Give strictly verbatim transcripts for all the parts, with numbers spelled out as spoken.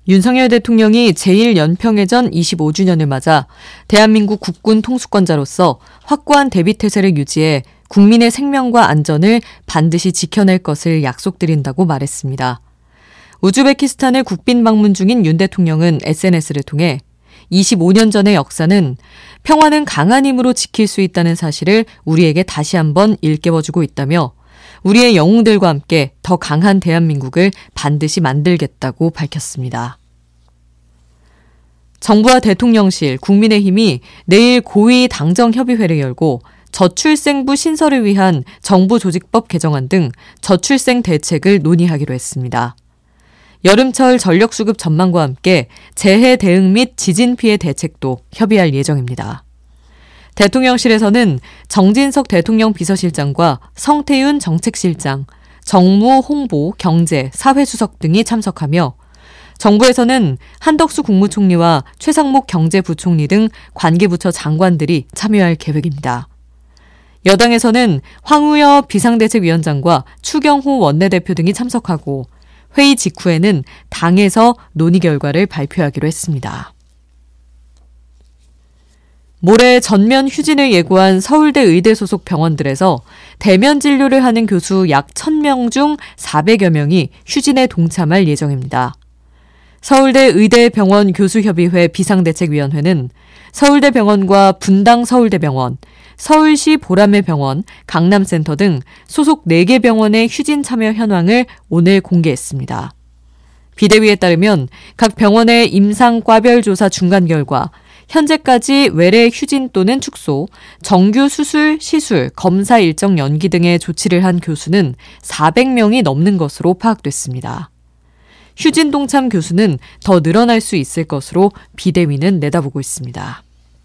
윤석열 대통령이 제일 연평해전 이십오 주년을 맞아 대한민국 국군 통수권자로서 확고한 대비태세를 유지해 국민의 생명과 안전을 반드시 지켜낼 것을 약속드린다고 말했습니다. 우즈베키스탄을 국빈 방문 중인 윤 대통령은 에스엔에스를 통해 이십오 년 전의 역사는 평화는 강한 힘으로 지킬 수 있다는 사실을 우리에게 다시 한번 일깨워주고 있다며 우리의 영웅들과 함께 더 강한 대한민국을 반드시 만들겠다고 밝혔습니다. 정부와 대통령실, 국민의힘이 내일 고위 당정협의회를 열고 저출생부 신설을 위한 정부조직법 개정안 등 저출생 대책을 논의하기로 했습니다. 여름철 전력수급 전망과 함께 재해 대응 및 지진 피해 대책도 협의할 예정입니다. 대통령실에서는 정진석 대통령 비서실장과 성태윤 정책실장, 정무, 홍보, 경제, 사회수석 등이 참석하며 정부에서는 한덕수 국무총리와 최상목 경제부총리 등 관계부처 장관들이 참여할 계획입니다. 여당에서는 황우여 비상대책위원장과 추경호 원내대표 등이 참석하고 회의 직후에는 당에서 논의 결과를 발표하기로 했습니다. 모레 전면 휴진을 예고한 서울대 의대 소속 병원들에서 대면 진료를 하는 교수 약 천 명 중 사백여 명이 휴진에 동참할 예정입니다. 서울대 의대병원 교수협의회 비상대책위원회는 서울대병원과 분당서울대병원, 서울시 보라매병원, 강남센터 등 소속 네 개 병원의 휴진 참여 현황을 오늘 공개했습니다. 비대위에 따르면 각 병원의 임상과별 조사 중간 결과 현재까지 외래 휴진 또는 축소, 정규 수술, 시술, 검사 일정 연기 등의 조치를 한 교수는 사백 명이 넘는 것으로 파악됐습니다. 휴진 동참 교수는 더 늘어날 수 있을 것으로 비대위는 내다보고 있습니다.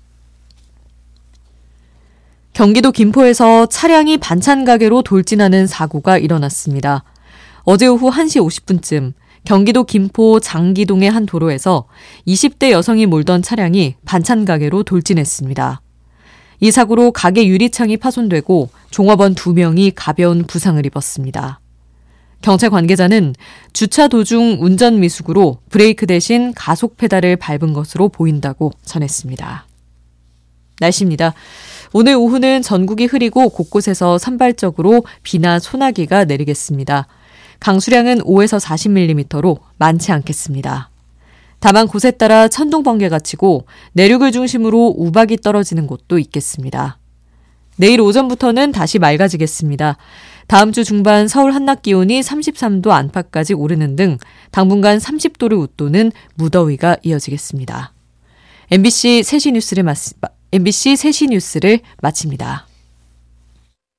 경기도 김포에서 차량이 반찬 가게로 돌진하는 사고가 일어났습니다. 어제 오후 한 시 오십 분쯤 경기도 김포 장기동의 한 도로에서 이십 대 여성이 몰던 차량이 반찬 가게로 돌진했습니다. 이 사고로 가게 유리창이 파손되고 종업원 두 명이 가벼운 부상을 입었습니다. 경찰 관계자는 주차 도중 운전 미숙으로 브레이크 대신 가속 페달을 밟은 것으로 보인다고 전했습니다. 날씨입니다. 오늘 오후는 전국이 흐리고 곳곳에서 산발적으로 비나 소나기가 내리겠습니다. 강수량은 오에서 사십 밀리미터로 많지 않겠습니다. 다만 곳에 따라 천둥 번개가 치고 내륙을 중심으로 우박이 떨어지는 곳도 있겠습니다. 내일 오전부터는 다시 맑아지겠습니다. 다음 주 중반 서울 한낮 기온이 삼십삼 도 안팎까지 오르는 등 당분간 삼십 도를 웃도는 무더위가 이어지겠습니다. 엠비씨 세시 뉴스를, 마치, 엠비씨 세시 뉴스를 마칩니다.